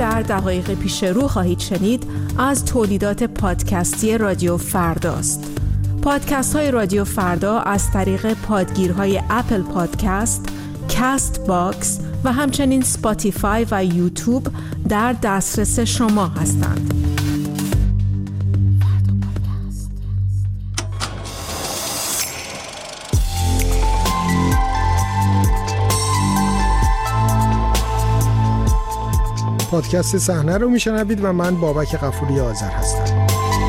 در دقایق پیش رو خواهید شنید از تولیدات پادکستی رادیو فرداست. پادکست های رادیو فردا از طریق پادگیرهای اپل پادکست، کست باکس و همچنین سپاتیفای و یوتیوب در دسترس شما هستند. پادکست صحنه رو میشنوید و من بابک غفوری آذر هستم.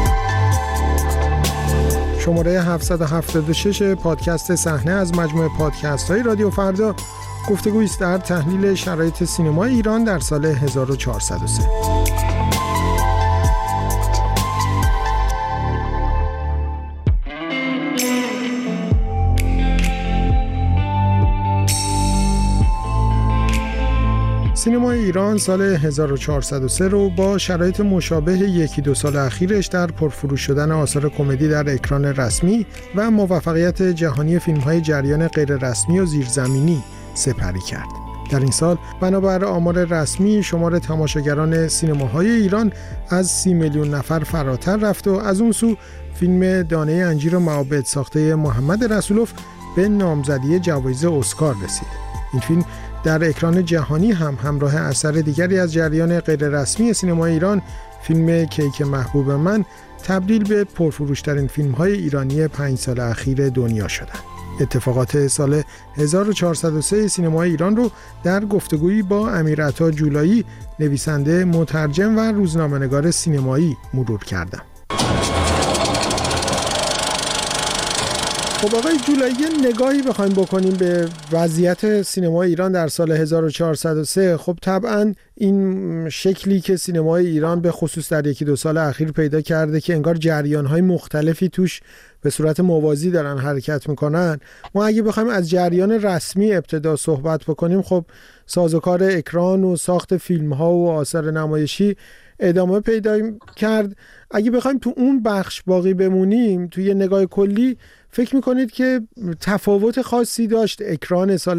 شماره 776 پادکست صحنه از مجموعه پادکست های رادیو فردا گفتگویی است در تحلیل شرایط سینمای ایران در سال 1403. سینمای ایران سال 1403 رو با شرایط مشابه یکی دو سال اخیرش در پرفروش شدن آثار کمدی در اکران رسمی و موفقیت جهانی فیلم‌های جریان غیر رسمی و زیرزمینی سپری کرد. در این سال بنابر آمار رسمی شمار تماشاگران سینماهای ایران از 30 میلیون نفر فراتر رفت و از اون سو فیلم دانه انجیر و معابد ساخته محمد رسولوف به نامزدی جوایز اسکار رسید. این فیلم در اکران جهانی هم همراه اثر دیگری از جریان غیر رسمی سینمای ایران، فیلم کیک محبوب من، تبدیل به پرفروشترین فیلم‌های ایرانی 5 سال اخیر دنیا شدند. اتفاقات سال 1403 سینمای ایران رو در گفتگویی با امیرعطا جولایی، نویسنده، مترجم و روزنامه‌نگار سینمایی مرور کردم. خب آقای جولایی، نگاهی بخوایم بکنیم به وضعیت سینمای ایران در سال 1403، خب طبعا این شکلی که سینمای ایران به خصوص در یکی دو سال اخیر پیدا کرده که انگار جریان‌های مختلفی توش به صورت موازی دارن حرکت میکنن. ما اگه بخوایم از جریان رسمی ابتدا صحبت بکنیم، خب سازوکار اکران و ساخت فیلم‌ها و آثار نمایشی ادامه پیدا کرد. اگه بخوایم تو اون بخش باقی بمونیم، توی یه نگاه کلی فکر میکنید که تفاوت خاصی داشت اکران سال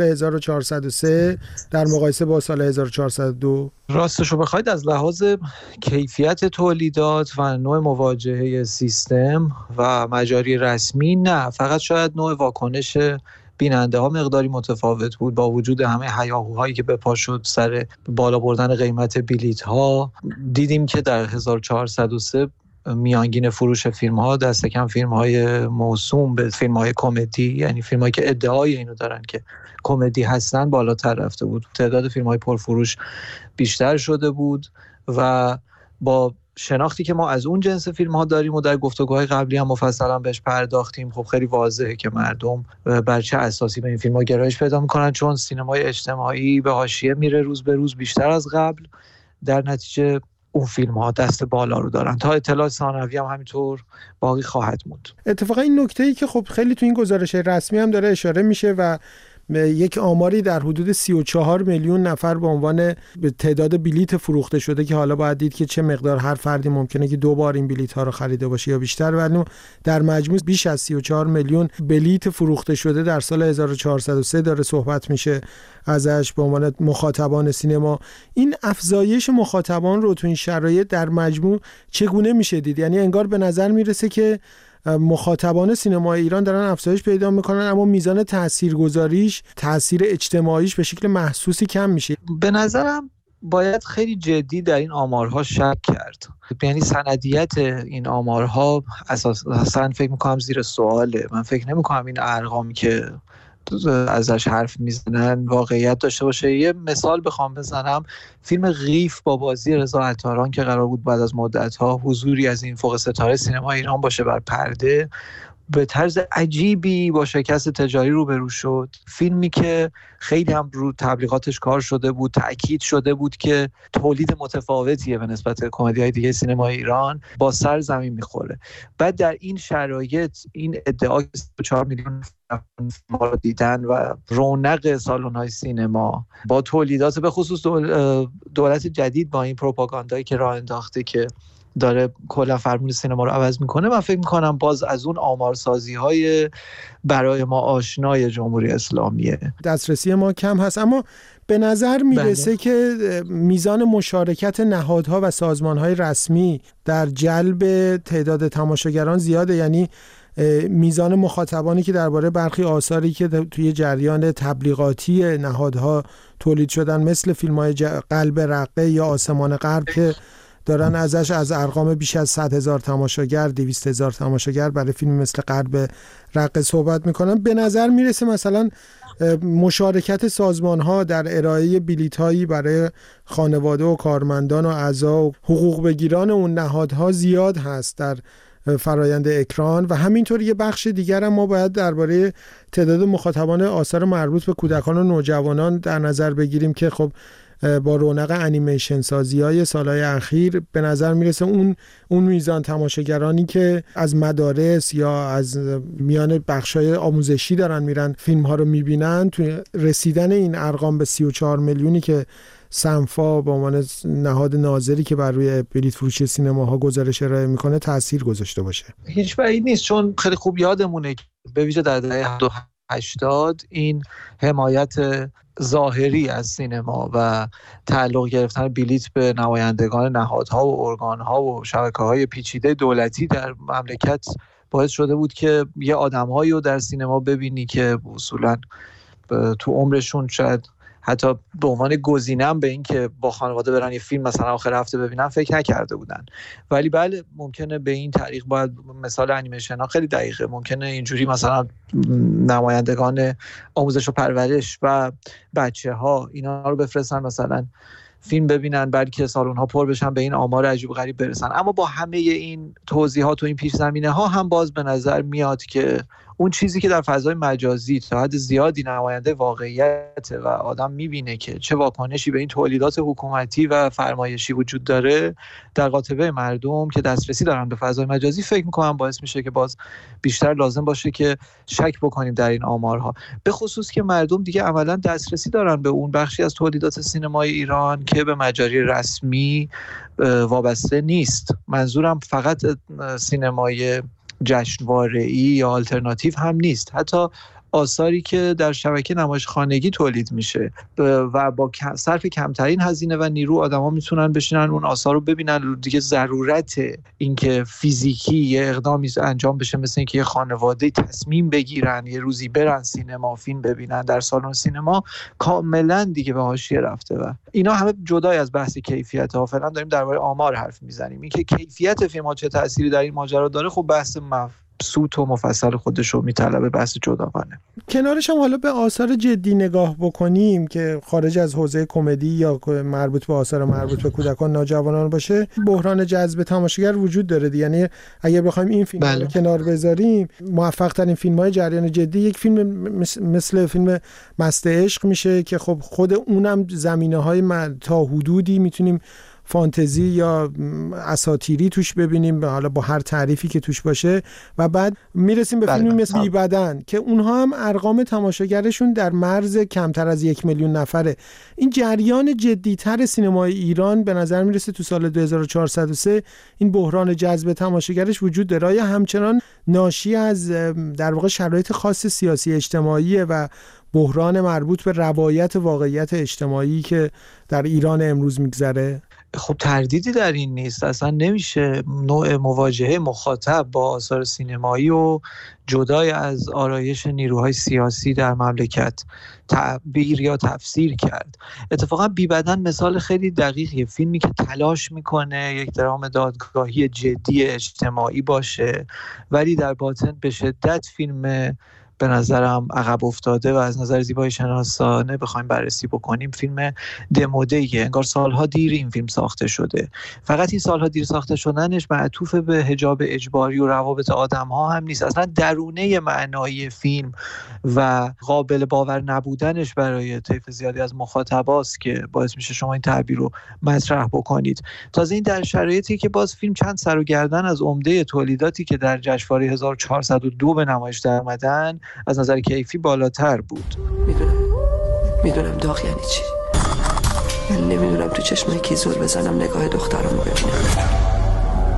1403 در مقایسه با سال 1402؟ راستشو بخواید از لحاظ کیفیت تولیدات و نوع مواجهه سیستم و مجاری رسمی نه، فقط شاید نوع واکنش بیننده ها مقداری متفاوت بود. با وجود همه هیاهوهایی که به پا شد سر بالا بردن قیمت بلیط ها، دیدیم که در 1403 میانگین فروش فیلم ها دست کم فیلم های موسوم به فیلم های کمدی، یعنی فیلم هایی که ادعای اینو دارن که کمدی هستن، بالاتر رفته بود. تعداد فیلم های پرفروش بیشتر شده بود و با شناختی که ما از اون جنس فیلم ها داریم و در گفتگوهای قبلی هم مفصلا بهش پرداختیم، خب خیلی واضحه که مردم بر چه اساسی به این فیلم ها گرایش پیدا میکنن، چون سینمای اجتماعی به حاشیه میره روز به روز بیشتر از قبل. در نتیجه اون فیلم ها دست بالا رو دارن. تا اطلاع ثانوی هم همینطور باقی خواهد موند. اتفاقا این نکته‌ای که خب خیلی تو این گزارش رسمی هم داره اشاره میشه و یک آماری در حدود 34 میلیون نفر به عنوان تعداد بلیت فروخته شده که حالا باید دید که چه مقدار هر فردی ممکنه که 2 بار این بلیت ها رو خریده باشه یا بیشتر، ولی در مجموع بیش از 34 میلیون بلیت فروخته شده در سال 1403 داره صحبت میشه ازش به عنوان مخاطبان سینما. این افزایش مخاطبان رو تو این شرایط در مجموع چگونه میشه دید؟ یعنی انگار به نظر میرسه که مخاطبان سینمای ایران دارن افزایش پیدا میکنن، اما میزان تاثیرگذاریش، تاثیر اجتماعیش به شکل محسوسی کم میشه. به نظرم باید خیلی جدی در این آمارها شک کرد. یعنی سندیت این آمارها اساساً فکر میکنم زیر سواله. من فکر نمیکنم این ارقامی که ازش حرف میزنن واقعیت داشته باشه. یه مثال بخوام بزنم، فیلم قیف با بازی رضا عطاران که قرار بود بعد از مدت‌ها حضوری از این فوق ستاره سینما ایران باشه بر پرده، به طرز عجیبی با شکست تجاری روبرو شد. فیلمی که خیلی هم رو تبلیغاتش کار شده بود، تأکید شده بود که تولید متفاوتیه به نسبت کمدی‌های دیگه سینمای ایران، با سر زمین میخوره. بعد در این شرایط این ادعا 4 میلیون ما رو دیدن و رونق سالن‌های سینما با تولیدات، به خصوص دولت جدید با این پروپاگاندایی که راه انداخته که داره کلا فرمون سینما رو عوض میکنه، من فکر میکنم باز از اون آمارسازی‌های برای ما آشنای جمهوری اسلامیه دسترسی ما کم هست. اما به نظر میرسه که میزان مشارکت نهادها و سازمانهای رسمی در جلب تعداد تماشاگران زیاده، یعنی میزان مخاطبانی که درباره برخی آثاری که توی جریان تبلیغاتی نهادها تولید شدن مثل فیلم‌های قلب رقه یا آسمان غرب که دارن ازش از ارقام بیش از 100,000 تماشاگر 200,000 تماشاگر برای فیلم مثل قلب رقه صحبت میکنن، به نظر میرسه مثلا مشارکت سازمان‌ها در ارائه بلیط‌هایی برای خانواده و کارمندان و اعضا و حقوق بگیران اون نهادها زیاد هست در فرایند اکران. و همینطور یه بخش دیگر هم ما باید درباره تعداد مخاطبان آثار مربوط به کودکان و نوجوانان در نظر بگیریم که خب با رونق انیمیشن سازی‌های سالهای اخیر به نظر میرسه اون میزان تماشاگرانی که از مدارس یا از میان بخشای آموزشی دارن میرن فیلم‌ها رو میبینن، توی رسیدن این ارقام به 34 میلیونی که سنفا به عنوان نهاد ناظری که بر روی بلیط فروشی سینماها گزارش ارائه میکنه تاثیر گذاشته باشه. هیچ بعید نیست، چون خیلی خوب یادمونه به ویژه در دهه 80 این حمایت ظاهری از سینما و تعلق گرفتن بلیط به نمایندگان نهادها و ارگانها و شبکه‌های پیچیده دولتی در مملکت باعث شده بود که یه آدم‌هایی رو در سینما ببینی که اصولاً تو عمرشون شاید حتی به عنوان گزینه‌ام به این که با خانواده برن یه فیلم مثلا آخر هفته ببینن فکر نکرده بودن. ولی بله ممکنه به این طریق، باید مثال انیمیشن ها خیلی دقیقه، ممکنه اینجوری مثلا نمایندگان آموزش و پرورش و بچه‌ها اینا رو بفرستن مثلا فیلم ببینن، بلکه سالن ها پر بشن، به این آمار عجیب و غریب برسن. اما با همه این توضیحات و این پیش زمینه ها هم باز به نظر میاد که اون چیزی که در فضای مجازی تا حد زیادی نماینده واقعیت و آدم میبینه که چه واکنشی به این تولیدات حکومتی و فرمایشی وجود داره در قاطبه مردم که دسترسی دارن به فضای مجازی، فکر میکنم باعث میشه که باز بیشتر لازم باشه که شک بکنیم در این آمارها، به خصوص که مردم دیگه عملا دسترسی دارن به اون بخشی از تولیدات سینمای ایران که به مجاری رسمی وابسته نیست. منظورم فقط سینمای جشنواره‌ای یا آلترناتیو هم نیست، حتی آثاری که در شبکه نمایش خانگی تولید میشه و با صرف کمترین هزینه و نیرو آدما میتونن بشینن اون آثار رو ببینن. دیگه ضرورت اینکه فیزیکی یه اقدامی انجام بشه مثل اینکه یه خانواده تصمیم بگیرن یه روزی برن سینما فیلم ببینن در سالن سینما، کاملا دیگه به حاشیه رفته و اینا همه جدای از بحث کیفیت ها. فعلا داریم درباره آمار حرف میزنیم. اینکه کیفیت فیلم ها چه تأثیری در این ماجرا داره خب بحث سوت و مفصل خودش رو میطلبه، بحث جداگانه. کنارش هم حالا به آثار جدی نگاه بکنیم که خارج از حوزه کمدی یا مربوط به آثار مربوط به کودکان نوجوانان باشه، بحران جذب تماشاگر وجود داره. یعنی اگه بخوایم این فیلم رو کنار بذاریم، موفق ترین فیلم‌های جریان جدی یک فیلم مثل فیلم مست عشق میشه که خب خود اونم زمینه‌های تا حدودی میتونیم فانتزی یا اساطیری توش ببینیم، حالا با هر تعریفی که توش باشه، و بعد میرسیم به فیلمی مثل بی بدن که اونها هم ارقام تماشاگرشون در مرز کمتر از 1 میلیون نفره. این جریان جدی‌تر سینمای ایران به نظر میرسه تو سال 2403 این بحران جذب تماشاگرش وجود داره، یا همچنان ناشی از در واقع شرایط خاص سیاسی اجتماعی و بحران مربوط به روایت واقعیت اجتماعی که در ایران امروز میگذره؟ خب تردیدی در این نیست، اصلا نمیشه نوع مواجهه مخاطب با آثار سینمایی و جدای از آرایش نیروهای سیاسی در مملکت تعبیر یا تفسیر کرد. اتفاقا بی بدن مثال خیلی دقیقیه، فیلمی که تلاش میکنه یک درام دادگاهی جدی اجتماعی باشه ولی در باطن به شدت فیلم به نظرم عقب افتاده و از نظر زیبایی شناسانه بخوایم بررسی بکنیم فیلم دموده‌ایه. انگار سالها دیر این فیلم ساخته شده. فقط این سالها دیر ساخته شدنش معطوف به حجاب اجباری و روابط آدم‌ها هم نیست، اصلا درونه معنایی فیلم و قابل باور نبودنش برای طیف زیادی از مخاطباست که باعث میشه شما این تعبیر رو مطرح بکنید. تازه این در شرایطی که باز فیلم چند سر و گردن از عمده تولیداتی که در جشنواره 1402 به نمایش در اومدن از نظر کیفی بالاتر بود. میدونم داغ یعنی چی. من نمیدونم تو چشمای کی زل بزنم نگاه دخترمو ببینم.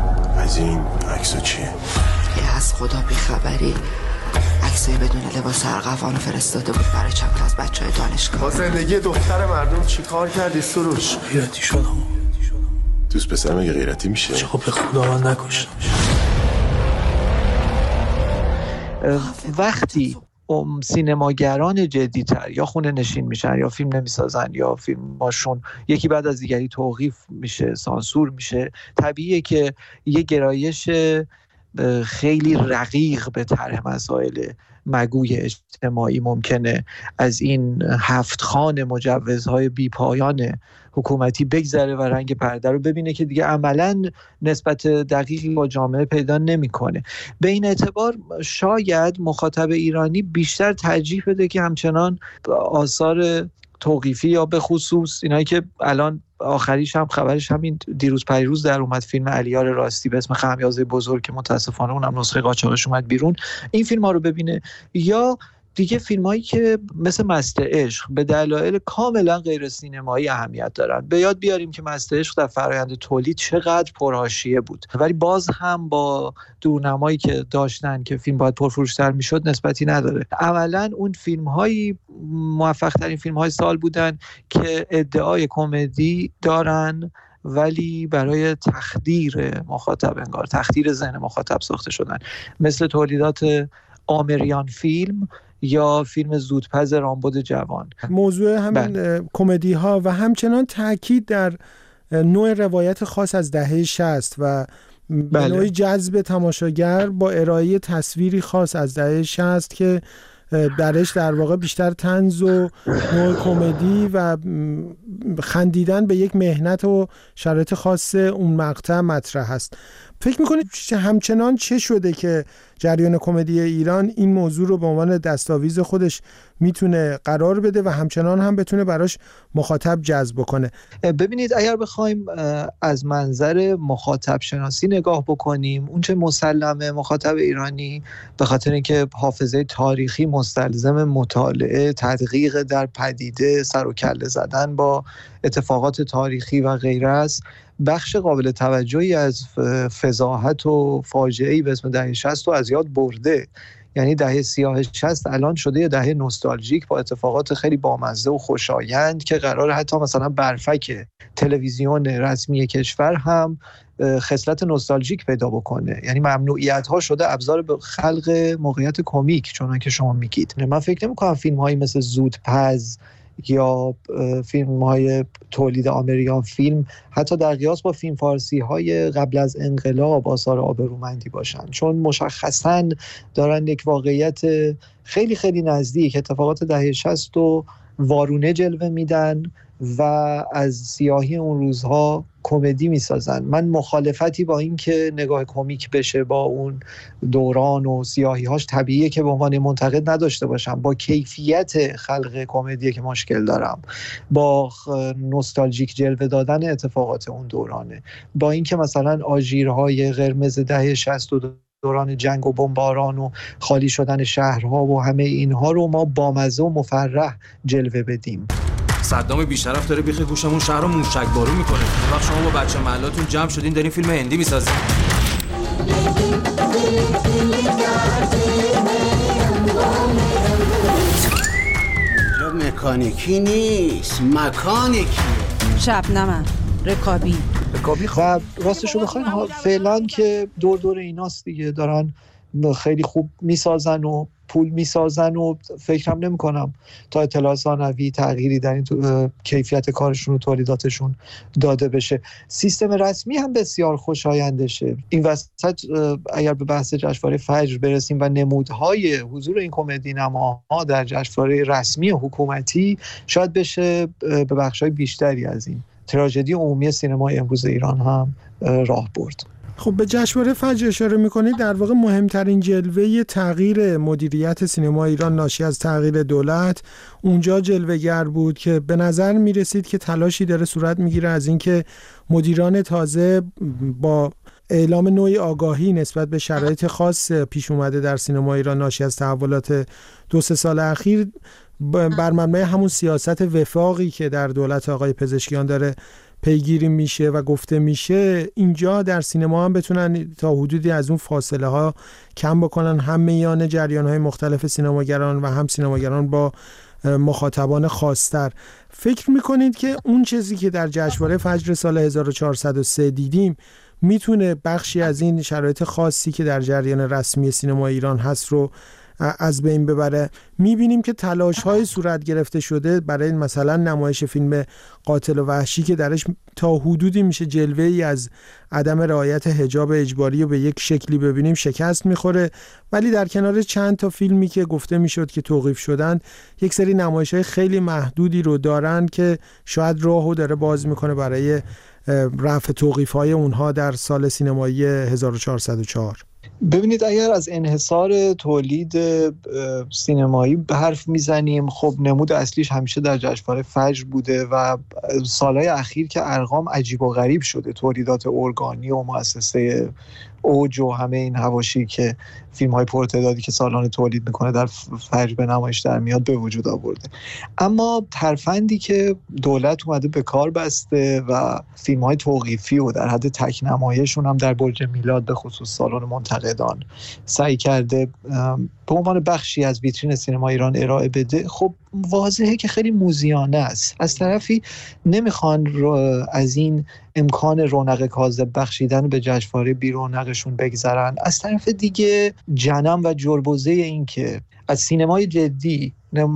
از این عکسا چیه؟ یه از خدا بیخبری عکسای بدون لباس ارغوان فرستاده بود برای چند از بچهای دانشگاه. با زندگی دختر مردم چی کار کردی سروش؟ غیرتی شدم. دوست پسر مگه غیرتی میشه؟ چه به خدا من نکشتمش. وقتی سینماگران جدی‌تر یا خونه نشین میشن یا فیلم نمیسازن یا فیلماشون یکی بعد از دیگری توقیف میشه، سانسور میشه، طبیعیه که یه گرایش خیلی رقیق به طرح مسائل مگوی اجتماعی ممکنه از این 7 خوان مجوزهای بیپایان حکومتی بگذره و رنگ پرده رو ببینه که دیگه عملاً نسبت دقیقی با جامعه پیدا نمیکنه. به این اعتبار شاید مخاطب ایرانی بیشتر ترجیح بده که همچنان آثار توقیفی یا به خصوص اینایی که الان آخریش هم خبرش همین دیروز پریروز در اومد، فیلم علیار راستی به اسم خمیازه بزرگ که متاسفانه اونم نسخه قاچاقش اومد بیرون، این فیلم ها رو ببینه، یا دیگه فیلمایی که مثل مست عشق به دلایل کاملا غیر سینمایی اهمیت دارن. به یاد بیاریم که مست عشق در فرآیند تولید چقدر پرحاشیه بود، ولی باز هم با دورنمایی که داشتن که فیلم باید پرفروش‌تر میشد نسبتی نداره. عملا اون فیلم‌های موفق ترین فیلم‌های سال بودن که ادعای کمدی دارن ولی برای تخدیر مخاطب، انگار تخدیر ذهن مخاطب ساخته شدن، مثل تولیدات آمریان فیلم یا فیلم زودپز رامبد جوان. موضوع همین کمدی ها و همچنان تاکید در نوع روایت خاص از دهه 60 و به نوعی جذب تماشاگر با ارائه تصویری خاص از دهه 60 که درش در واقع بیشتر طنز و نوع کمدی و خندیدن به یک مهنت و شرایط خاص اون مقطع مطرح هست. فکر میکنید همچنان چه شده که جریان کمدی ایران این موضوع رو به عنوان دستاویز خودش میتونه قرار بده و همچنان هم بتونه براش مخاطب جذب کنه؟ ببینید، اگر بخوایم از منظر مخاطب شناسی نگاه بکنیم، اون چه مسلمه مخاطب ایرانی به خاطر اینکه حافظه تاریخی مستلزم مطالعه، تدقیق در پدیده، سر و کله زدن با اتفاقات تاریخی و غیره است، بخش قابل توجهی از فضاحت و فاجعه‌ای به اسم دهه 60 رو از یاد برده. یعنی دهه سیاه 60 الان شده یه دهه نوستالژیک با اتفاقات خیلی بامزه و خوشایند که قراره حتی مثلا برفک تلویزیون رسمی کشور هم خصلت نوستالژیک پیدا بکنه. یعنی ممنوعیت‌ها شده ابزار به خلق موقعیت کمیک، چون که شما میگید. من فکر نمی‌کنم فیلم‌هایی مثل زودپز یا فیلم‌های تولید آمریکان فیلم حتی در قیاس با فیلم فارسی‌های قبل از انقلاب آثار آبرومندی باشن، چون مشخصاً دارن یک واقعیت خیلی خیلی نزدیک اتفاقات دهه 60 و وارونه جلوه میدن و از سیاهی اون روزها کمدی میسازن. من مخالفتی با این که نگاه کمیک بشه با اون دوران و سیاهی‌هاش طبیعیه که به عنوان منتقد نداشته باشم. با کیفیت خلق کمدی که مشکل دارم، با نوستالژیک جلوه دادن اتفاقات اون دورانه، با اینکه مثلا آژیرهای قرمز دهه 60 و دوران جنگ و بمباران و خالی شدن شهرها و همه اینها رو ما بامزه و مفرح جلوه بدیم. صدام بیشرف داره بیخ گوشمون شهر رو موشک بارون میکنه. وقت شما با بچه محلاتون جمع شدین دارین فیلم هندی میسازین. مکانیکی نیست، مکانیکی. شبنمه رکابی و راستشو بخواین فعلا که دور ایناست دیگه، دارن خیلی خوب میسازن و پول میسازن و فکرم نمی کنم تا اطلاع ثانوی تغییری در این کیفیت کارشون و تولیداتشون داده بشه. سیستم رسمی هم بسیار خوشایندشه. این وسط اگر به بحث جشنواره فجر برسیم و نمودهای حضور این کمدی نماها در جشنواره رسمی حکومتی، شاید بشه به بخشای بیشتری از این تراژدی عمومی سینمای امروز ایران هم راه برد. خب به جشنواره فجر اشاره می‌کنید، در واقع مهمترین جلوه تغییر مدیریت سینما ایران ناشی از تغییر دولت اونجا جلوه‌گر بود که به نظر می‌رسید که تلاشی داره صورت می‌گیره از اینکه مدیران تازه با اعلام نوعی آگاهی نسبت به شرایط خاص پیش اومده در سینما ایران ناشی از تحولات 2-3 سال اخیر بر مبنای همون سیاست وفاقی که در دولت آقای پزشکیان داره پیگیری میشه و گفته میشه، اینجا در سینما هم بتونن تا حدودی از اون فاصله ها کم بکنن، هم میان جریان های مختلف سینماگران و هم سینماگران با مخاطبان خاص‌تر. فکر میکنید که اون چیزی که در جشنواره فجر سال 1403 دیدیم میتونه بخشی از این شرایط خاصی که در جریان رسمی سینما ایران هست رو از بین ببره؟ میبینیم که تلاش‌های صورت گرفته شده برای مثلا نمایش فیلم قاتل و وحشی که درش تا حدودی میشه جلوه‌ای از عدم رعایت حجاب اجباری رو به یک شکلی ببینیم شکست میخوره، ولی در کنار چند تا فیلمی که گفته میشد که توقیف شدن، یک سری نمایش‌های خیلی محدودی رو دارن که شاید راهو داره باز میکنه برای رفع توقیف‌های اونها در سال سینمایی 1404. ببینید، اگر از انحصار تولید سینمایی حرف میزنیم، خب نمود اصلیش همیشه در جشنواره فجر بوده و سالهای اخیر که ارقام عجیب و غریب شده، تولیدات ارگانی و مؤسسه اوج و همه این حواشی که فیلم های پرتعدادی که سالانه تولید میکنه در فجر به نمایش در میاد به وجود آورده. اما ترفندی که دولت اومده به کار بسته و فیلم های توقیفی و در حد تک نمایشون هم در برج میلاد به خصوص سالن منتقدان سعی کرده به عنوان بخشی از ویترین سینما ایران ارائه بده، خب واضحه که خیلی موذیانه است. از طرفی نمیخوان از این امکان رونق کاذب بخشیدن به جشنواره بی رونقشون بگذرن. از طرف دیگه جنم و جربوزه این که از سینمای جدی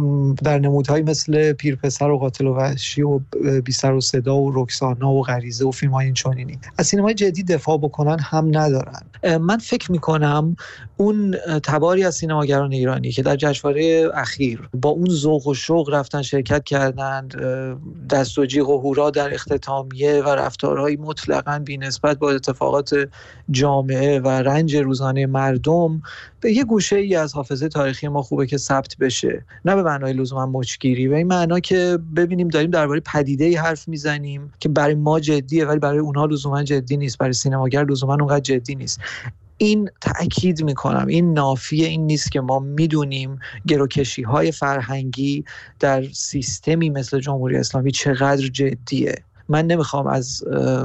در نمودهایی مثل پیرپسر و قاتل و وحشی و بی سر و صدا و رکسانا و غریزه و فیلم‌های این چنینی از سینمای جدی دفاع بکنن هم ندارن. من فکر میکنم اون تباری از سینماگران ایرانی که در جشنواره اخیر با اون ذوق و شوق رفتن شرکت کردند، دست و جیغ و هورا در اختتامیه و رفتارهایی مطلقاً بی‌نسبت با اتفاقات جامعه و رنج روزانه مردم، به یه گوشه‌ای از حافظه تاریخی ما خوبه که ثبت بشه، نه به معنای لزوما مچگیری، به این معنا که ببینیم داریم درباره پدیده‌ای حرف میزنیم که برای ما جدیه ولی برای اونها لزوما جدی نیست، برای سینماگر لزوما اونقدر جدی نیست. این تأکید میکنم، این نافیه این نیست که ما میدونیم گروکشی‌های فرهنگی در سیستمی مثل جمهوری اسلامی چقدر جدیه. من نمیخوام از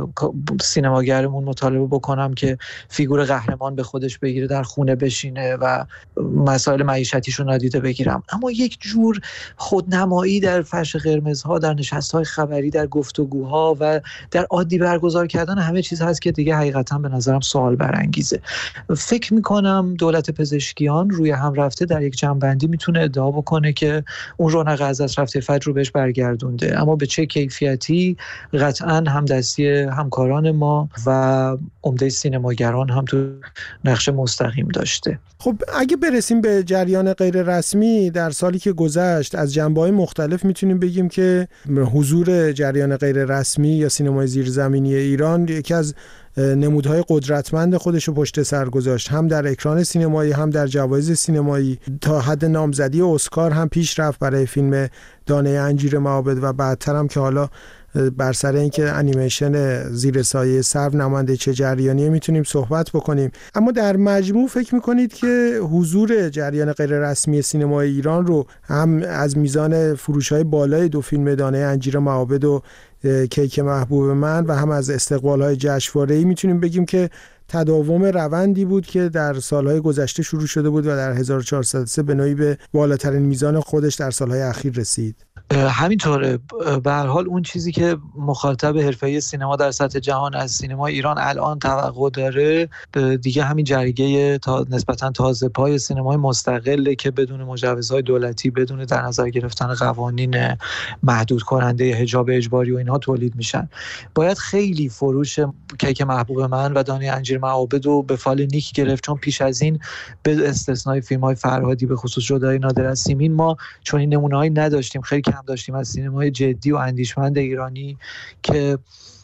سینماگرمون مطالبه بکنم که فیگور قهرمان به خودش بگیره، در خونه بشینه و مسائل معیشتیشو نادیده بگیرم، اما یک جور خودنمایی در فرش قرمزها، در نشست‌های خبری، در گفتگوها و در عادی برگزار کردن همه چیز هست که دیگه حقیقتا به نظرم سوال برانگیزه. فکر میکنم دولت پزشکیان روی هم رفته در یک جنبندی میتونه ادعا بکنه که اون رونق از دست رفته فجر رو بهش برگردونده، اما به چه کیفیتی قطعاً همدستی همکاران ما و عمده سینماگران هم تو نقش مستقیم داشته. خب اگه برسیم به جریان غیر رسمی در سالی که گذشت، از جنبه‌های مختلف میتونیم بگیم که حضور جریان غیر رسمی یا سینمای زیرزمینی ایران یکی از نمودهای قدرتمند خودش رو پشت سر گذاشت، هم در اکران سینمایی هم در جوایز سینمایی. تا حد نامزدی اسکار هم پیش رفت برای فیلم دانه انجیر معابد و بعدتر هم که حالا بر سر اینکه انیمیشن زیر سایه سرو نماینده چه جریانیه میتونیم صحبت بکنیم. اما در مجموع فکر میکنید که حضور جریان غیر رسمی سینمای ایران رو هم از میزان فروش‌های بالای دو فیلم دانه انجیر معابد و کیک محبوب من و هم از استقبال‌های جشنواره‌ای میتونیم بگیم که تداوم روندی بود که در سالهای گذشته شروع شده بود و در 1403 به نوعی به بالاترین میزان خودش در سالهای اخیر رسید؟ همینطوره. به هر حال اون چیزی که مخاطب حرفه‌ای سینما در سطح جهان از سینما ایران الان توقع داره دیگه همین جریگه نسبتاً تازه پای سینمای مستقله که بدون مجوزهای دولتی، بدون در نظر گرفتن قوانین محدود کننده حجاب اجباری و اینها تولید میشن. باید خیلی فروش کیک محبوب من و دانه انجیر معابد رو به فال نیک گرفت، چون پیش از این به استثنای فیلم‌های فرهادی به خصوص جدای نادر از سیمین ما چون این نمونه‌هایی نداشتیم، خیلی کم داشتیم از سینمای جدی و اندیشمند ایرانی که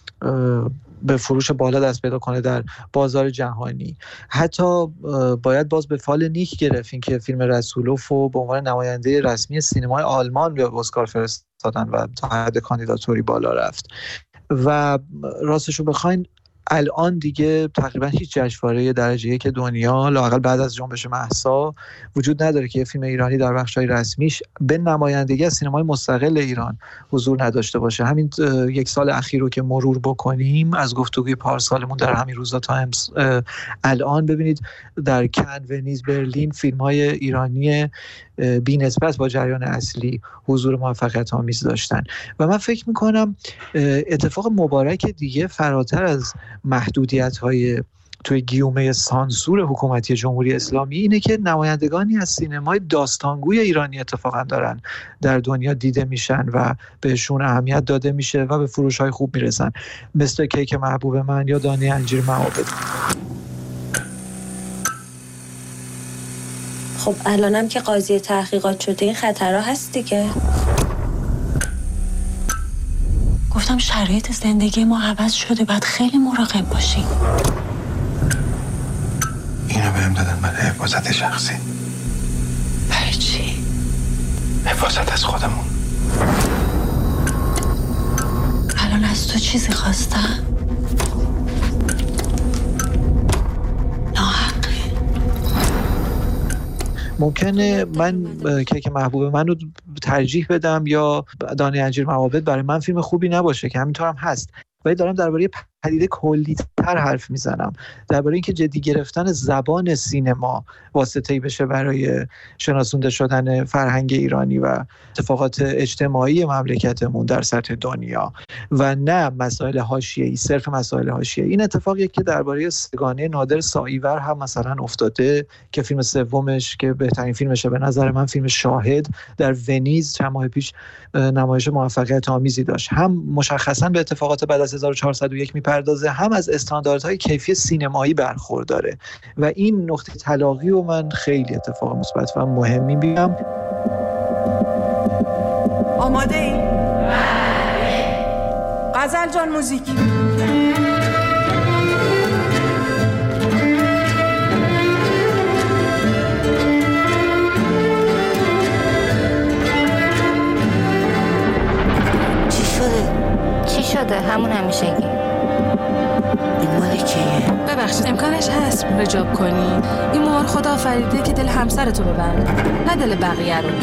به فروش بالا دست پیدا کنه در بازار جهانی. حتی باید باز به فال نیک گرفت این که فیلم رسولوف رو به عنوان نماینده رسمی سینمای آلمان به اسکار فرستادن و تا حد کاندیداتوری بالا رفت. و راستش رو بخواین الان دیگه تقریبا هیچ جشنواره درجه یک دنیا لااقل بعد از جنبش مهسا وجود نداره که یه فیلم ایرانی در بخش‌های رسمیش به نمایندگی از سینمای مستقل ایران حضور نداشته باشه. همین یک سال اخیر رو که مرور بکنیم از گفتگوی پارسالمون در همین روزا تا الان، ببینید در کن، ونیز، برلین فیلم‌های ایرانی بی‌نسبت با جریان اصلی حضور موفقیت آمیز داشتن و من فکر می‌کنم اتفاق مبارک دیگه فراتر از محدودیت‌های توی گیومه سانسور حکومتی جمهوری اسلامی اینه که نمایندگانی از سینمای داستانگوی ایرانی اتفاقا دارن در دنیا دیده میشن و بهشون اهمیت داده میشه و به فروش‌های خوب میرسن، مثل کیک محبوب من یا دانه انجیر معابد. خب الانم که قاضی تحقیقات شده این خطرها هست دیگه. گفتم شرایط زندگی ما عوض شده، باید خیلی مراقب باشیم. اینو بهم دادن من حفاظت شخصی. برای چی؟ حفاظت از خودمون. الان از تو چیزی خواستم؟ ممکنه من کیک محبوب من رو ترجیح بدم یا دانه انجیر معابد برای من فیلم خوبی نباشه که همینطور هم هست، ولی دارم درباره پدیده کلی‌تر حرف میزنم، درباره اینکه جدی گرفتن زبان سینما واسطه‌ای بشه برای شناسونده شدن فرهنگ ایرانی و اتفاقات اجتماعی مملکتمون در سطح دنیا و نه مسائل حاشیه‌ای، صرف مسائل حاشیه‌ای. این اتفاقیه که درباره سگانه نادر ساییور هم مثلا افتاده که فیلم سومش که بهترین فیلمشه به نظر من فیلم شاهد در ونیز چند ماه پیش نمایش موفقیت آمیزی داشت. هم مشخصاً به اتفاقات بعد از 1401 میپردازه، هم از استانداردهای کیفی سینمایی برخورداره و این نقطه تلاقی رو من خیلی اتفاق مثبت و مهمی می‌بینم. آماده ای؟ غزل جان موزیک. چی شده؟ همون همیشگی. این مال کیه؟ ببخشید امکانش هست رجاب کنی؟ این مهر خدا آفریده که دل همسرتو ببنده، نه دل بقیه رو.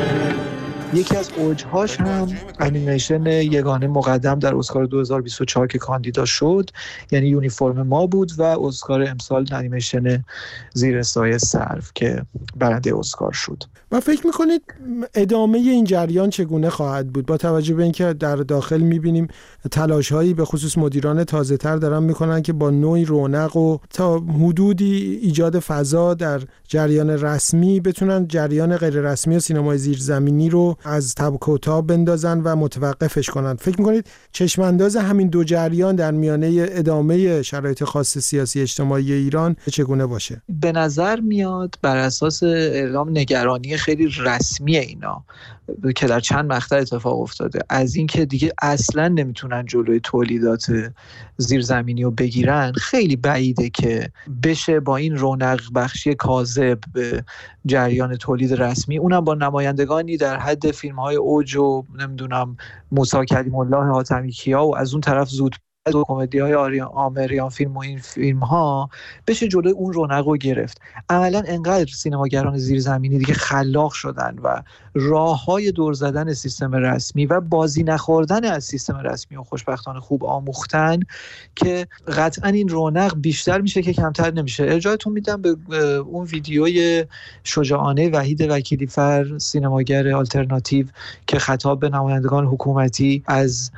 یکی از اوجهاش هم انیمیشن یگانه مقدم در اسکار 2024 که کاندیدا شد، یعنی یونیفرم ما بود، و اسکار امسال انیمیشن زیر سایه سرو که برنده اسکار شد. و فکر میکنید ادامه این جریان چگونه خواهد بود با توجه به اینکه در داخل میبینیم تلاش‌هایی به خصوص مدیران تازه‌تر دارن میکنن که با نوعی رونق و تا حدودی ایجاد فضا در جریان رسمی بتونن جریان غیر رسمی و سینمای زیرزمینی رو از تب و تاب بندازن و متوقفش کنن. فکر میکنید چشمانداز همین دو جریان در میانه ادامه شرایط خاص سیاسی اجتماعی ایران چگونه باشه؟ به نظر میاد بر اساس اعلام نگرانی خیلی رسمی اینا که در چند مقطع اتفاق افتاده از اینکه دیگه اصلا نمیتونن جلوی تولیدات زیرزمینی رو بگیرن، خیلی بعیده که بشه با این رونق بخشی کاذب به جریان تولید رسمی، اونم با نمایندگانی در حد فیلم‌های اوج و نمیدونم موسی کلیم الله حاتمی کیا و از اون طرف زود و کمدی‌های آمریان فیلم و این فیلم‌ها بشه جلوی اون رونق رو گرفت. عملاً انقدر سینماگران زیرزمینی دیگه خلاق شدن و راه‌های دور زدن سیستم رسمی و بازی نخوردن از سیستم رسمی و خوشبختانه خوب آموختن که قطعاً این رونق بیشتر میشه که کمتر نمیشه. ارجاعتون میدم به اون ویدیوی شجاعانه وحید وکیلی‌فر، سینماگر آلترناتیو، که خطاب به نمایندگان حکومتی از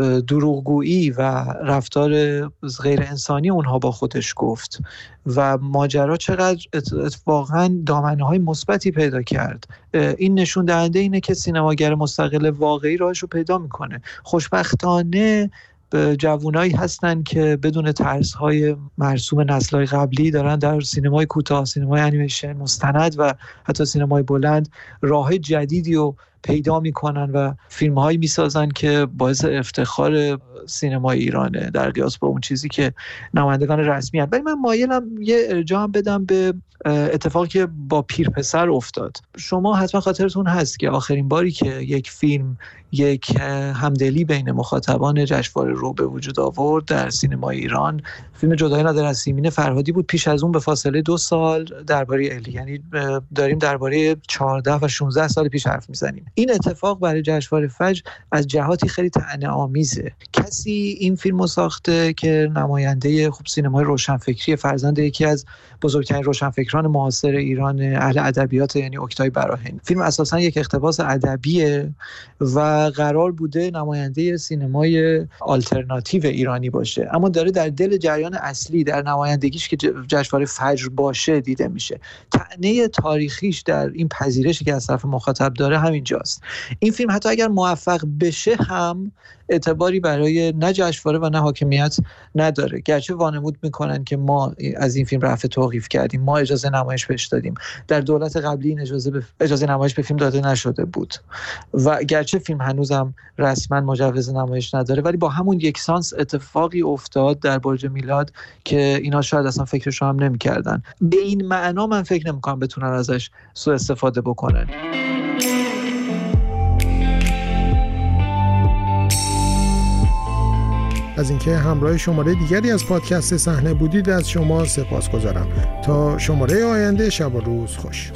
دروغگویی و رفتار غیر انسانی اونها با خودش گفت و ماجرا چقدر اتفاقاً دامنه‌های مثبتی پیدا کرد. این نشون دهنده اینه که سینماگر مستقل واقعی راهشو پیدا میکنه. خوشبختانه جوانایی هستن که بدون ترس‌های مرسوم نسل‌های قبلی دارن در سینمای کوتاه، سینمای انیمیشن، مستند و حتی سینمای بلند راه جدیدی رو پیدا میکنن و فیلم‌هایی میسازن که باعث افتخار سینمای ایرانه در قیاس با اون چیزی که نمایندگان رسمی هستند. ولی من مایلم یه ارجاع هم بدم به اتفاقی که با پیرپسر افتاد. شما حتما خاطرتون هست که آخرین باری که یک فیلم یک همدلی بین مخاطبان جشنواره رو به وجود آورد در سینمای ایران، فیلم جدایی نادر از سیمین فرهادی بود. پیش از اون به فاصله 2 سال درباره الی، یعنی داریم درباره 14 و 16 سال پیش حرف میزنیم. این اتفاق برای جشنواره فجر از جهاتی خیلی طعنه‌آمیزه. کسی این فیلمو ساخته که نماینده خوب سینمای روشنفکری، فرزند یکی از بزرگترین روشنفکران معاصر ایران، اهل ادبیات، یعنی اوکتای براهنی. فیلم اساساً یک اقتباس ادبیه و قرار بوده نماینده سینمای آلترناتیو ایرانی باشه، اما داره در دل جریان اصلی در نمایندگیش که جشنواره فجر باشه دیده میشه. طعنه تاریخیش در این پذیرشی که از طرف مخاطب داره همینجاست. این فیلم حتی اگر موفق بشه هم اعتباری برای نه جشنواره و نه حاکمیت نداره، گرچه وانمود میکنن که ما از این فیلم رفع توقیف کردیم، ما اجازه نمایش بهش دادیم. در دولت قبلی این اجازه نمایش به فیلم داده نشده بود و گرچه فیلم هنوزم رسما مجوز نمایش نداره، ولی با همون یکسانس اتفاقی افتاد در برج میلاد که اینا شاید اصلا فکرش رو هم نمی‌کردن. به این معنا من فکر نمی‌کنم بتونن ازش سوء استفاده بکنن. از اینکه همراه شماره دیگری از پادکست صحنه بودید از شما سپاسگزارم. تا شماره آینده، شب و روز خوش.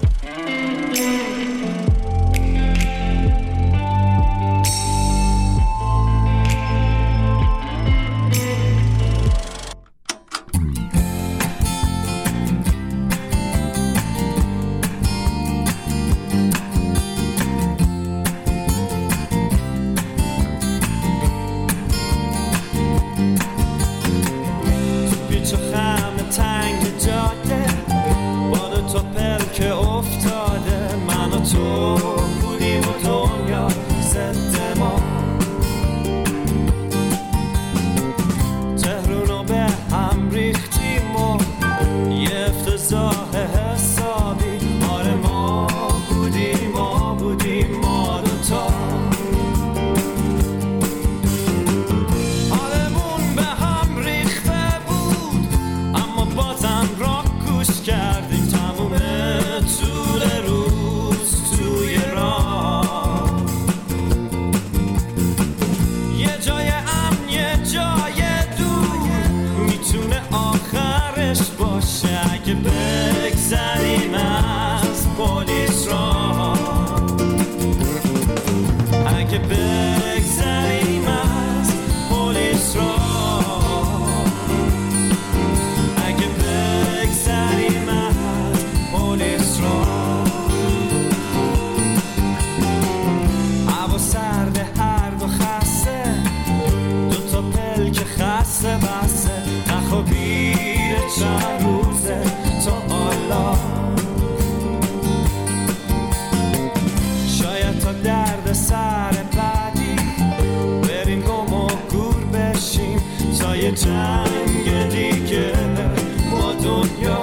جنگ دیگه با دنیا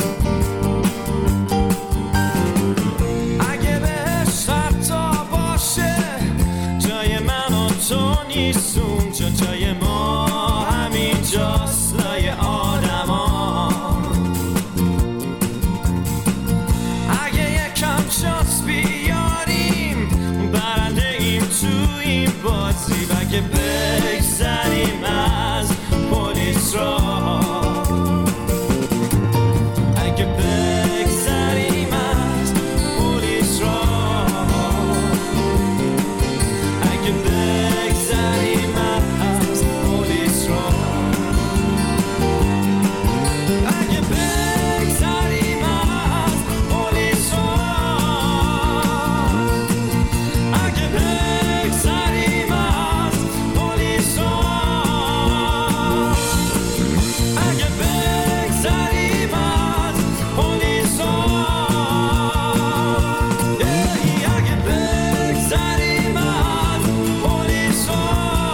اگه بهش حتی باشه جای من و تو نیست اونجا، جای ما همینجاست لای آدما. اگه یکم شانس بیاریم برنده ایم تو این بازی و اگه بگذریم از پلیس را، اگه بگذریم از پلیس را، اگه بگذریم از پلیس را، اگه بگذریم از پلیس را، اگه بگذریم از پلیس را، اگه بگذریم از پلیس را، اگه بگذریم از پلیس را.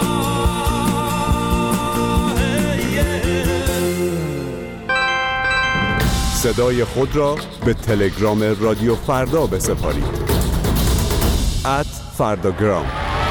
صدای خود را به تلگرام رادیو فردا بسپارید. فرداگرام.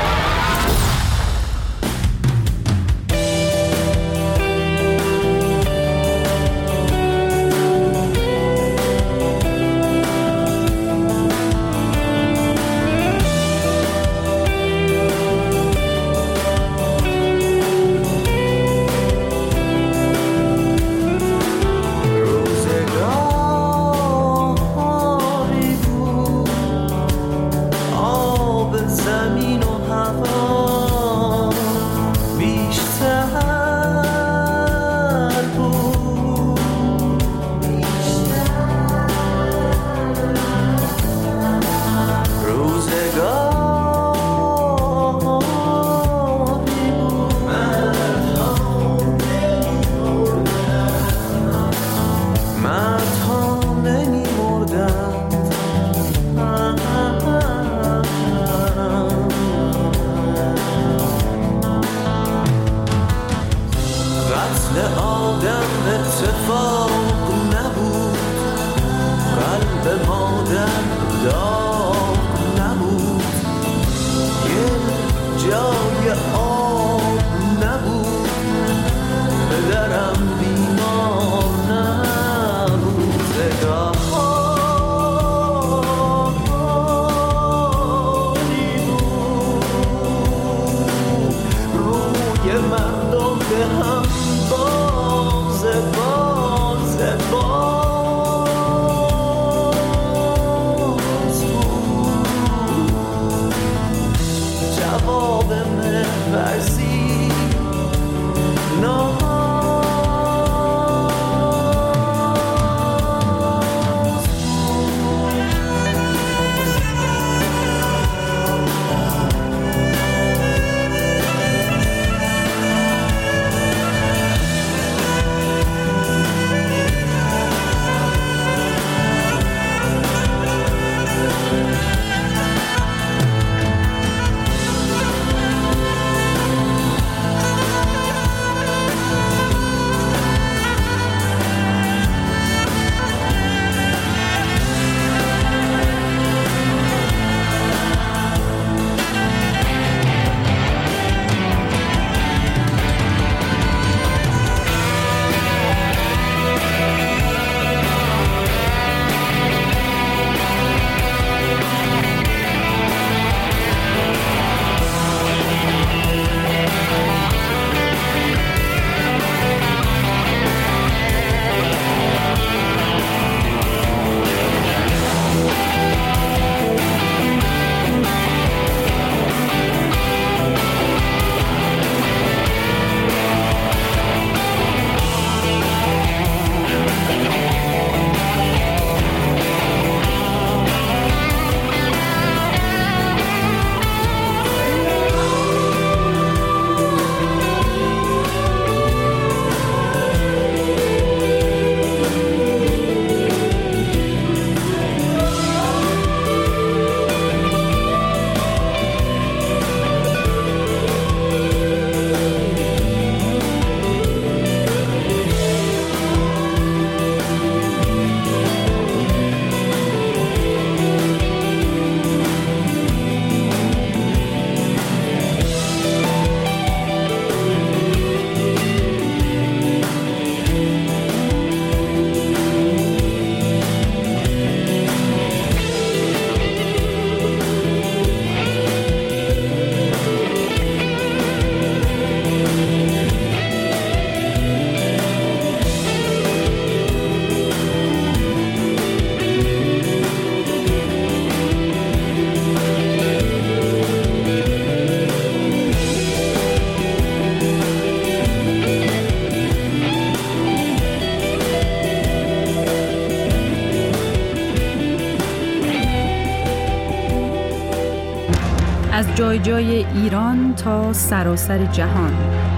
از جای جای ایران تا سراسر جهان.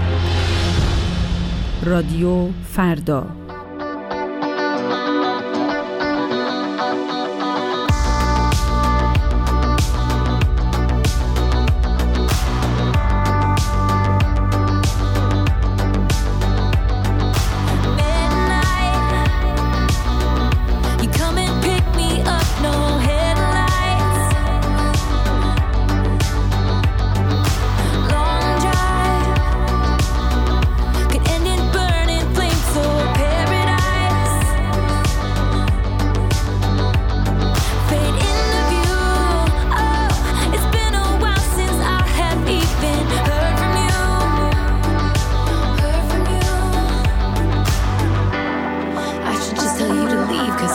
رادیو فردا.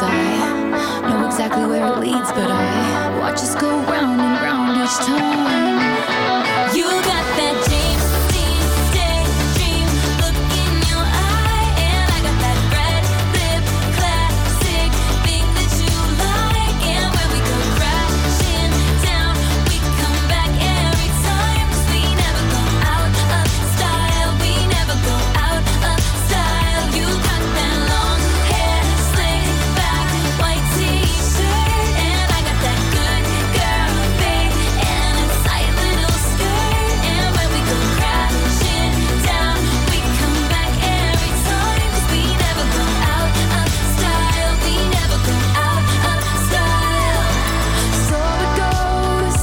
'cause I know exactly where it leads, but I watch us go round and round each time. You got that James Dean daydream look in your eye, and I got that red lip classic thing that you like. And when we go crashing down, we come back every time, 'cause we never go out of style. We never go out of style. You got that long hair slicked back, white t-shirt, and I got that good girl babe and a tight little skirt. And when we go crashing down, we come back every time, 'cause we never go out of style. We never go out of style. So it goes.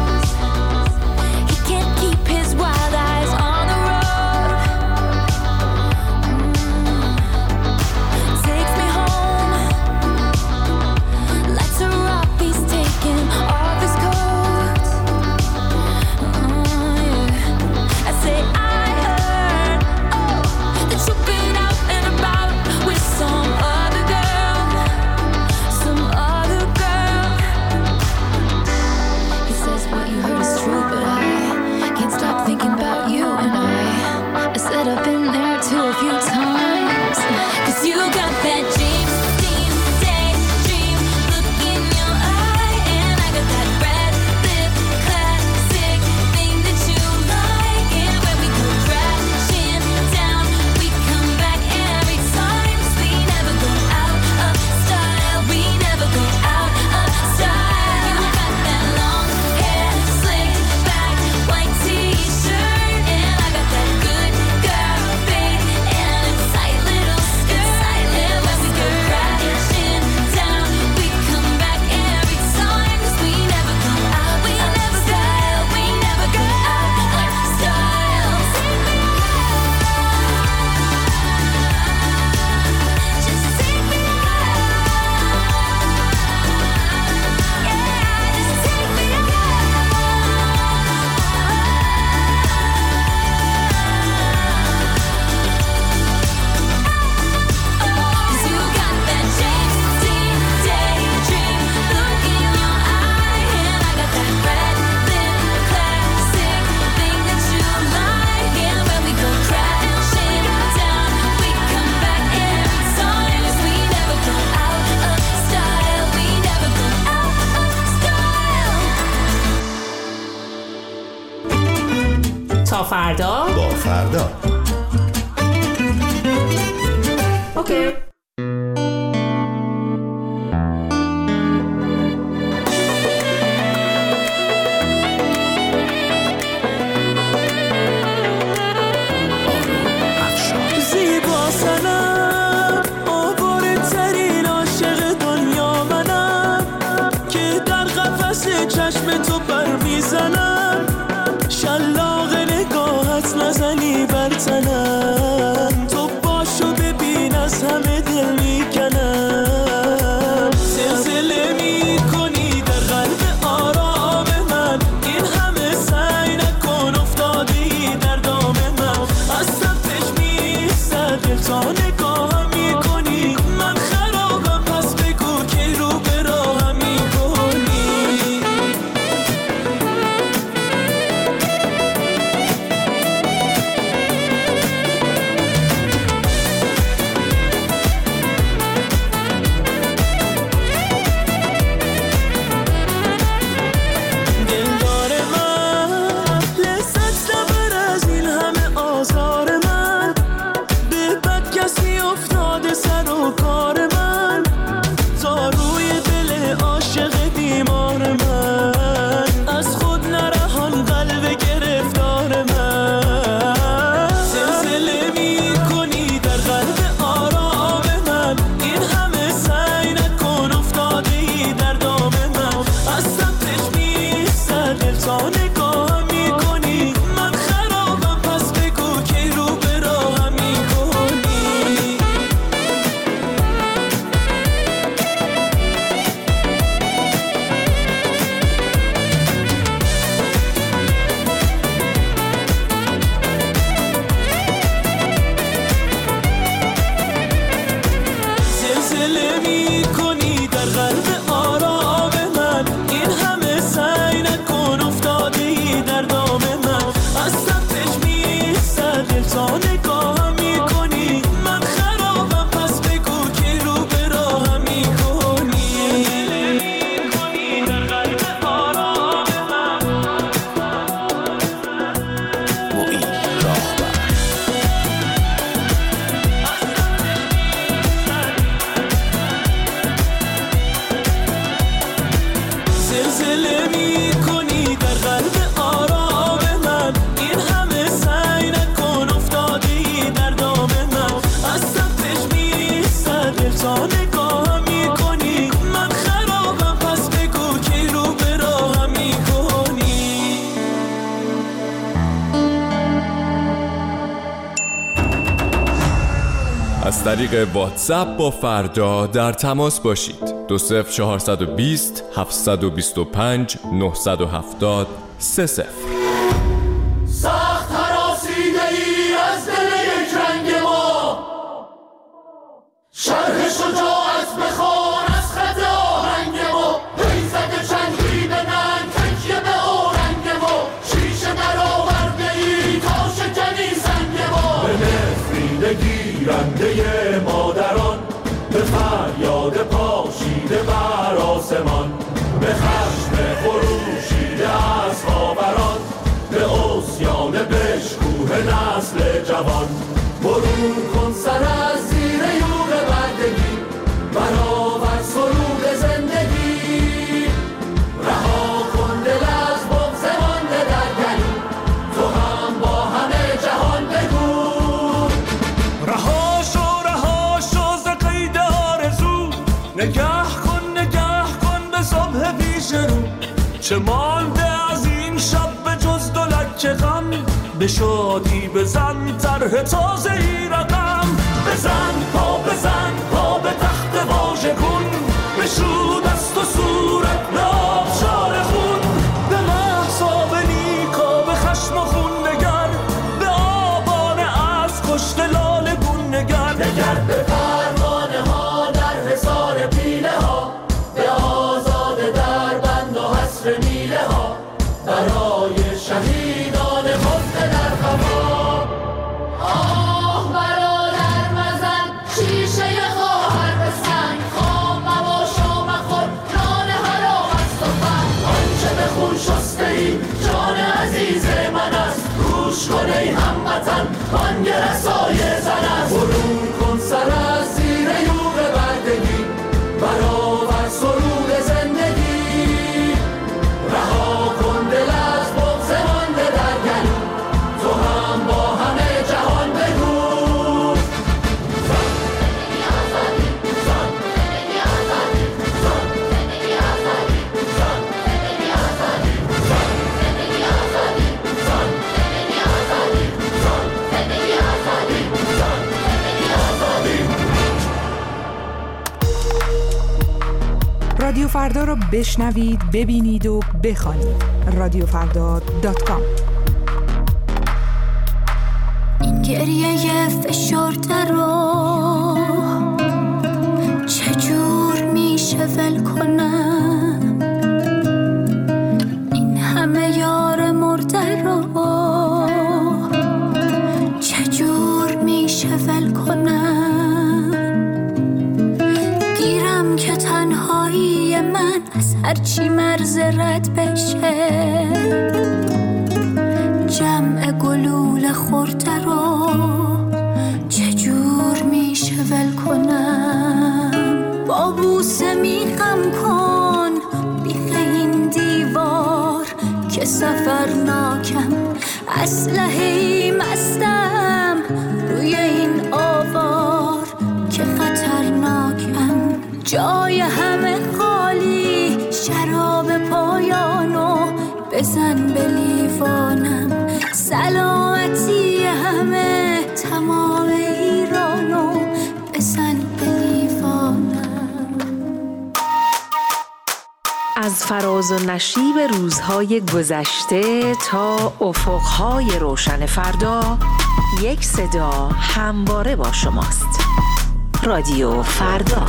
He can't keep his wild eyes on the road. Takes me home. Lights are up, he's taking off his coat. Yeah. I say I heard, that you've been out and about with some other girl, some other girl. He says what you heard is true, but I can't stop thinking about you. And I said I've been there too a few times, 'cause you got that James Dean daydream look in your eye, and I got that red lip classic thing that you like. And when we go crashing down, we come back every time, 'cause we never go out of style. We never go out of style. You got that long hair slicked back, white t-shirt, and I got that good girl babe and a tight little skirt. And when we go crashing down, we come back every time, 'cause we never go out of style. We never go out of style. Just take me Cause you got that James Dean daydream look in your eye, and I got that red lip classic thing that you like. And when we go crashing down, we come back every time, 'cause we never go out of style. We never go out of style. تا فردا. با فردا. اوکی. زیبا سنم آواره ترین عاشق دنیا منم، که در قفس چشم تو پر میزنم، شلاق نگاهت نزنی بر تنم، تو باشو ببین از همه حمله میکنی در قلب آرام من. این همه سعی نکن افتادی در دام من. از سمتش میستر دلتا نگاه میکنی. من خرابم پس بگو کی رو به راه میکنی. از طریق واتساپ با فردا در تماس باشید. 20420 725 970 30. سخت هراسیده ای از دل یک رنگ ما. شرح شجاعت بخوان از خط آهنگ ما. بیزد چنگی به ننگ تکیه به آرنگ ما. شیشه در آورده ای تا شکنی سنگ ما. به نفرین گیرنده مادران، به فریاد پاشیده بر آسمان، به خشم خروشیده از خاوران، به عصیان بشکوه نسل جوان. برون کن سر از زیر یوغ بردگی، برآور سرود زندگی. رها کن دل از بغض مانده در گلو، تو هم با همه جهان بگو. رها شو ز قید آرزو، نگه کن به صبح پیش رو. چه مانده از این شب به جز دولک غم، به شادی بزن طرح تازه ای رقم. بزن پا به تخت واژه کن، بشو دست و صورت به آبشار خون. به محصاب نیکا به خشم و خون نگر، به آبان از کشت لاله گون نگر. به پروانه ها در حصار پیله ها، به آزاده در بند و حصر میله ها. برای شهیدان خفته در خفا. آه برادر مزن شیشه خواهر به سنگ. خام مباش و مخور نان حرام است و فن. آنچه به خون شسته ای جان عزیز من است. گوش کن ای هموطن بانگ رسای زن است. برون کن سر از زیر یوغ بردگی، برآور سرود زندگی. رها کن دل از بغض مانده در گلو، تو هم با همه جهان بگو. زن زندگی آزادی، زن زندگی آزادی، زن زندگی آزادی، زن زندگی آزادی، زن زندگی آزادی، زن زندگی آزادی، زن زندگی آزادی، زن زندگی آزادی. رادیو فردا رو بشنوید، ببینید و بخوانید. رادیوفردا.com. این گریه فشرده رو چجور میشه ول کنم؟ این همه یار مرده رو چجور میشه ول کنم؟ گیرم که تنهایی من از هرچی مرز رد بشه. جمع گلوله خورده رو چجور میشه ول کنم؟ با بوسه میخم کن بیخ این دیوار که سفرناکم. اسلحه‌ای مستم روی این آوار که خطرناکم. جای همه خالی، شراب پایانو بزن به لیوانم. سلامتی همه تمام ایرانو بزن به لیوانم. از فراز و نشیب روزهای گذشته تا افقهای روشن فردا، یک صدا همواره با شماست. رادیو فردا.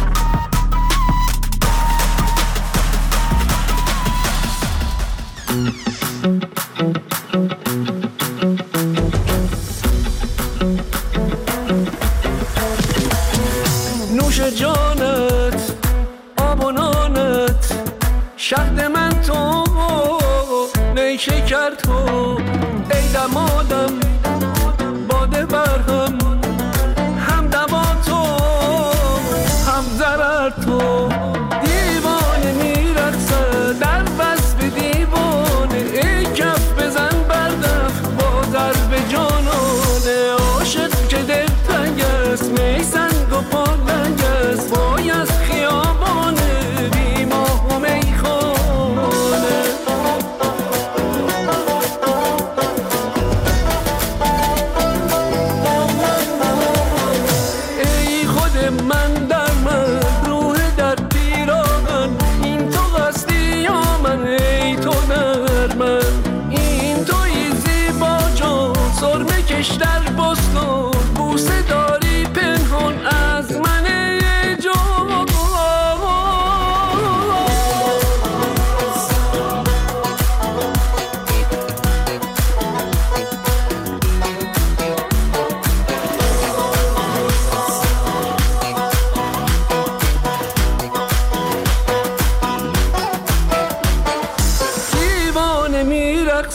نوش جانت آب و نانت، شهد من تو نیشکر تو. ای دمادم باده برهم، هم دوا تو هم ضرر تو. دیوانه میرقصه در وصف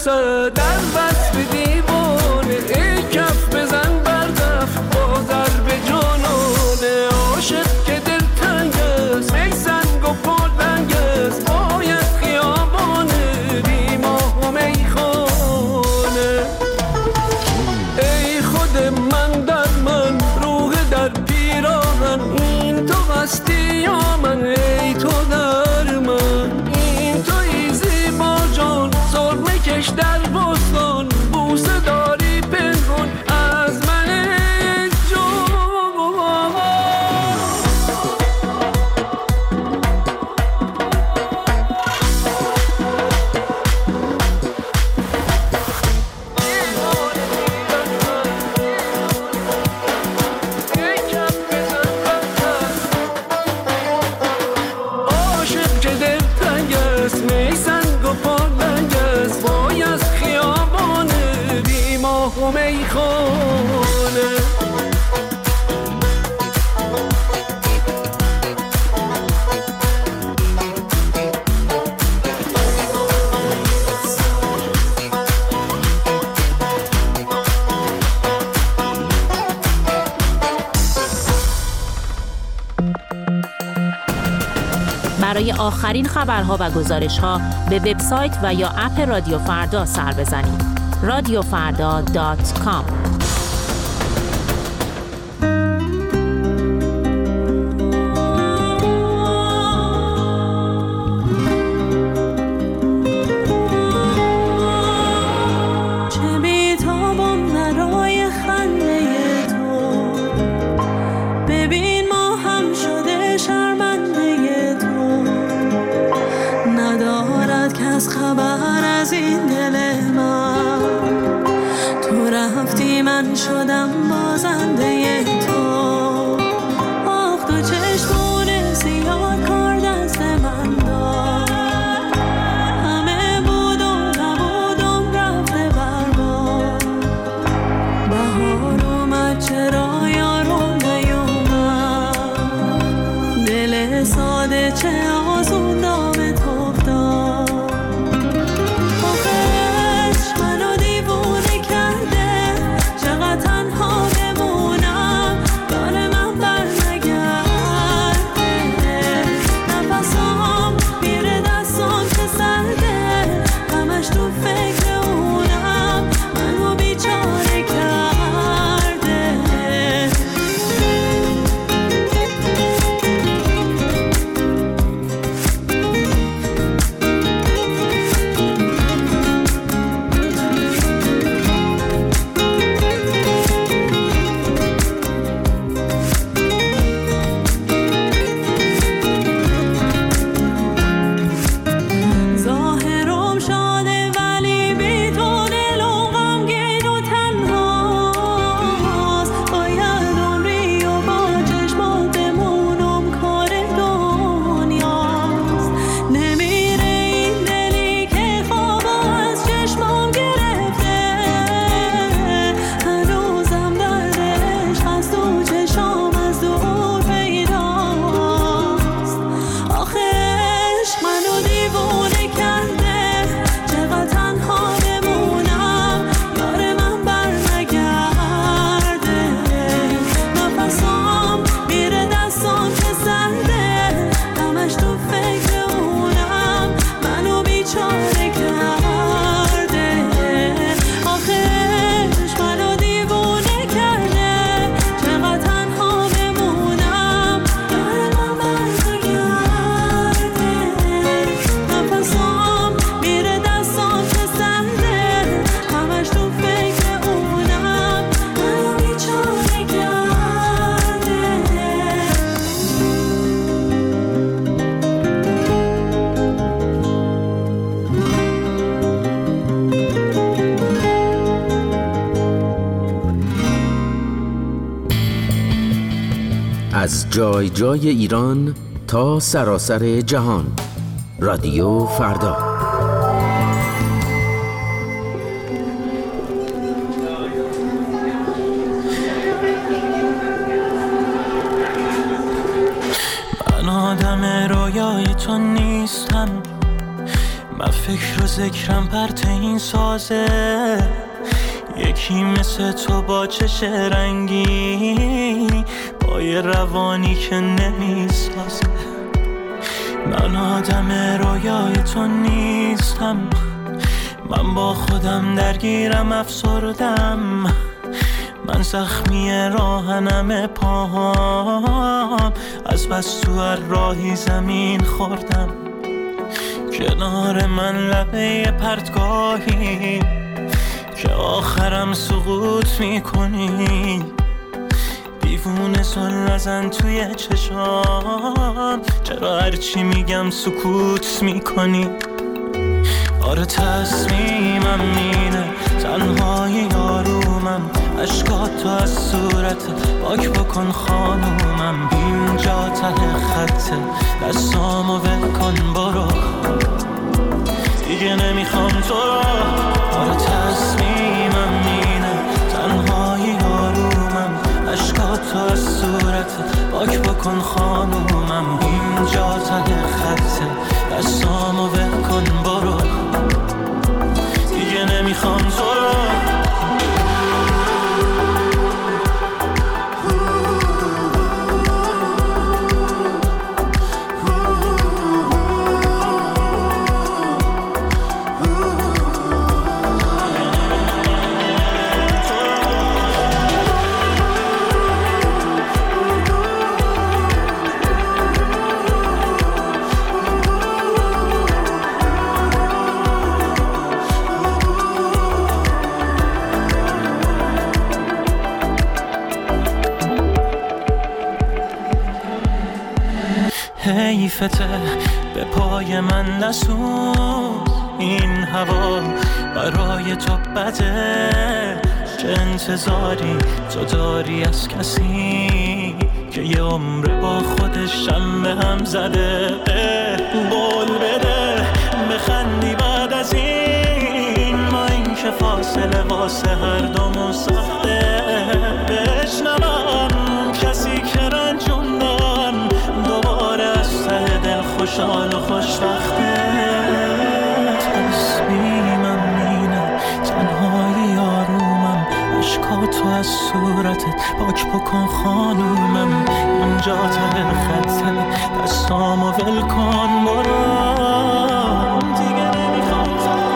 برسد در وصف دیوانه، ای کف بزن بردف با ضرب جانانه. عاشق که دلتنگ است می سنگ و پلنگ است، باید خیابانه بی ماه و میخانه. ای خود من در من روح در پیراهن، این تو هستی یا من ای تو در من. این توی زیبا جان سرمه کش در بستان، بوسه داری پنهان از من جان. عاشق که دلتنگ است می سنگ و پالنگ است، وای از خیابانه بی ماه و میخانه. برای آخرین خبرها و گزارش‌ها به وبسایت و یا اپ رادیو فردا سر بزنید. radiofarda.com. چه بی‌تابم برای خنده تو، ببین ما هم شده شرمنده تو. ندارد کس خبر از این دل من، تو رفتی من شدم بازنده تو. آخ تو چشمون سیاه کار دست من داد، همه بود و نبودم رفته برباد. بهار اومد چرا یارم نیومد، دل ساده چه آسون دام تو افتاد. آخرش منو دیوونه کرده، چقدر تنها بمونم داره من برنگرده. نفسام میره دستام که سرده، همش تو فکر اونم منو بیچاره کرده. ظاهرم شاده ولی بی تو دلم غمگین و تنهاست. باید عمری و با چشمات بمونم کار دنیاست. نمیره این دلی که خواب از چشمام گرفته، هنوزم دردش از تو چشام از دور پیداست. آخرش منو دیوونه کرده، چقدر تنها بمونم یار من برنگرده. نفسام میره دستام که سرده، همش تو فکر اونم منو بیچاره کرده. آخرش منو دیوونه کرده، چقدر تنها بمونم یار من برنگرده. نفسام میره دستام که سرده، همش تو فکر اونم منو بیچاره کرده. از جای جای ایران تا سراسر جهان، رادیو فردا. من آدم رویای تو نیستم، من فکر و ذکرم پرت این سازه، یکی مثل تو با چش رنگی، با یه روانی که نمیسازه. من آدم رویای تو نیستم، من با خودم درگیرم افسردم، من زخمی راهنم پاهام، از بس تو هر راهی زمین خوردم. کنار من لبه پرتگاهی که آخرم سقوط میکنی، دیوونه سل نزن توی چشام، چرا هرچی میگم سکوت میکنی؟ آره تصمیمم اینه، تنهایی آرومم، عشقات تو از صورت پاک بکن خانومم، اینجا ته خطه، دستامو ول کن برو، دیگه نمیخوام تو رو. آره تصمیمم اینه، تنهایی آرومم، عشقات تو از صورت پاک بکن خانومم، اینجا ته خطه، دستامو ول کن برو، دیگه نمیخوام تو رو. حیفته به پای من نسوز، این هوا برای تو بده، چه انتظاری تو داری از کسی که یه عمر با خودش هم به هم زده؟ بول بده بخندی بعد از این، ما این که فاصله واسه هر دومون سخته، بشنوم کسی که رنجوندم دوباره از ته دل خوشحال و خوشبخته. تصمیمم اینه، تنهایی آرومم، عشقاتو از صورتت پاک بکن خانومم، اینجا ته خطه، دستامو ول کن برو، دیگه نمیخوام.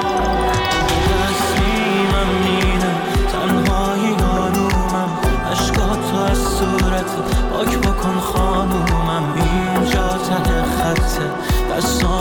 تصمیمم اینه، تنهایی آرومم، عشقاتو از صورتت پاک بکن خانومم، اینجا ته خطه، دستامو